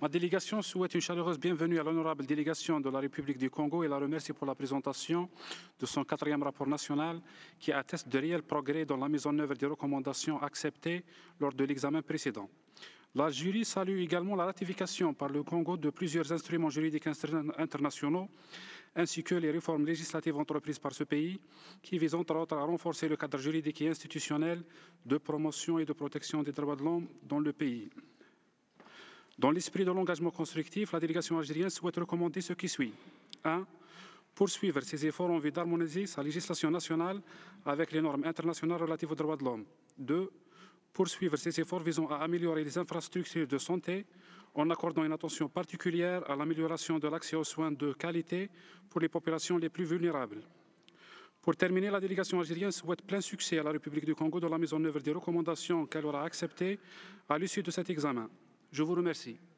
Ma délégation souhaite une chaleureuse bienvenue à l'honorable délégation de la République du Congo et la remercie pour la présentation de son 4e rapport national qui atteste de réels progrès dans la mise en œuvre des recommandations acceptées lors de l'examen précédent. La jury salue également la ratification par le Congo de plusieurs instruments juridiques internationaux ainsi que les réformes législatives entreprises par ce pays qui visent entre autres à renforcer le cadre juridique et institutionnel de promotion et de protection des droits de l'homme dans le pays. Dans l'esprit de l'engagement constructif, la délégation algérienne souhaite recommander ce qui suit. 1. Poursuivre ses efforts en vue d'harmoniser sa législation nationale avec les normes internationales relatives aux droits de l'homme. 2. Poursuivre ses efforts visant à améliorer les infrastructures de santé en accordant une attention particulière à l'amélioration de l'accès aux soins de qualité pour les populations les plus vulnérables. Pour terminer, la délégation algérienne souhaite plein succès à la République du Congo dans la mise en œuvre des recommandations qu'elle aura acceptées à l'issue de cet examen. Je vous remercie.